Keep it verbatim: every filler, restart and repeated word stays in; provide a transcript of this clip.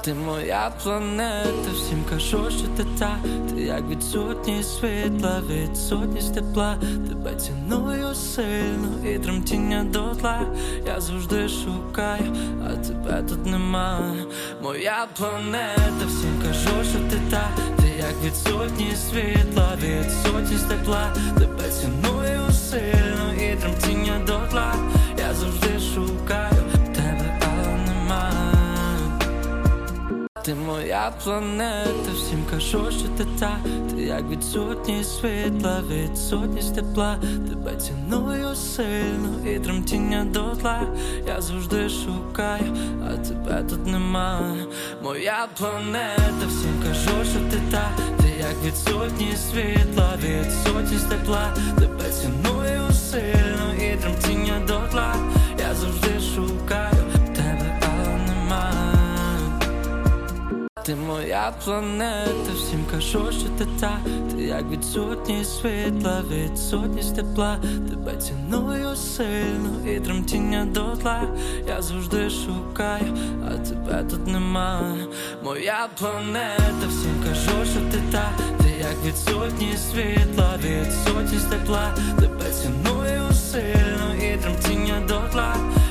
Ти моя планета, всім кажу, що ти та. Ти як відсутність світла, відсутність тепла. Тебе ціную сильно і тремтіння дотла. Я завжди шукаю, а тебе тут нема. Моя планета, всім кажу, що ти та. Ти як відсутність світла, відсутність тепла. Тебе ціную сильно і тремтіння дотла. Я завжди шукаю тебе, але нема. Ти моя планета, всім кажу, що ти та. Ти як відсутність світла, відсутність тепла. Тебе ціную сильно і тремтіння дотла. Я завжди шукаю, а тебе тут нема. Моя планета, всім кажу, що ти та. Ти як відсутність світла, відсутність тепла. Тебе ціную сильно і тремтіння дотла. Я завжди шукаю тебе, але нема. Ти моя планета, всім кажу, що ти та. Ти як відсутність світла, відсутність тепла. Тебе ціную сильно і тремтіння дотла. Я завжди шукаю, а тебе тут нема. Моя планета, всім кажу, що ти та. Ти як відсутність світла, відсутність тепла. Тебе ціную сильно і тремтіння дотла.